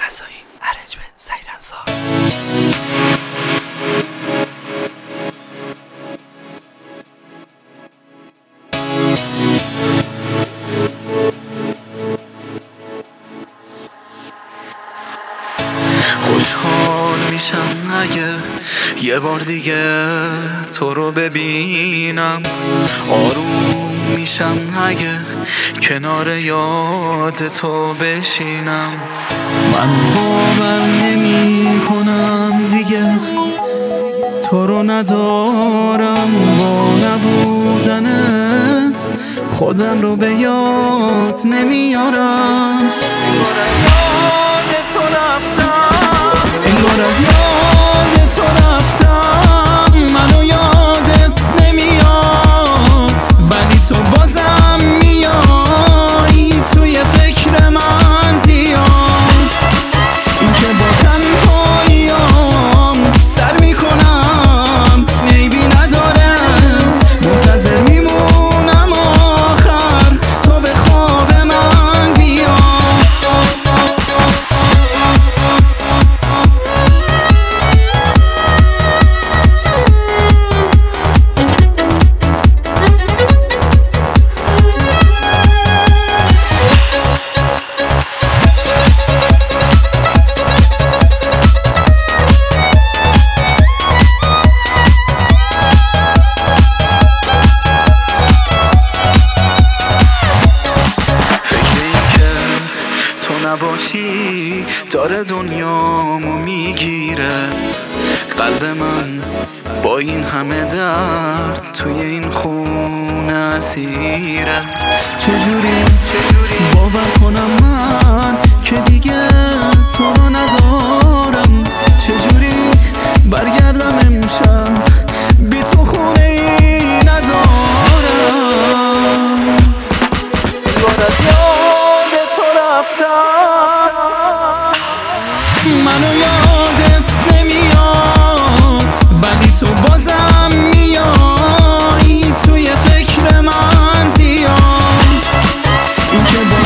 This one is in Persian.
رضایی، ارنجمنت سعید انصار. خوشحال میشم اگه یه بار دیگه تو رو ببینم، آروم میشم اگه کنار یاد تو بشینم. من باور نمی کنم دیگه تو رو ندارم، با نبودنت خودم رو به یاد نمیارم. انگار از یاد تو رفتم، منو یادت نمیاد، ولی تو بازم میای توی فکر من زیاد. این که با تنهاییام سر میکنم، عیبی نداره، منتظر میمونم آخر تو به خواب من بیا. نباشی داره دنیامو میگیره، قلب من با این همه درد توی این خونه اسیره. چجوری باور کنم من که دیگه تو رو ندارم؟ چجوری برگردم امشب بی تو خونه ای ندارم؟ منو یادت نمیاد، ولی تو بازم میای توی فکر من زیاد. این که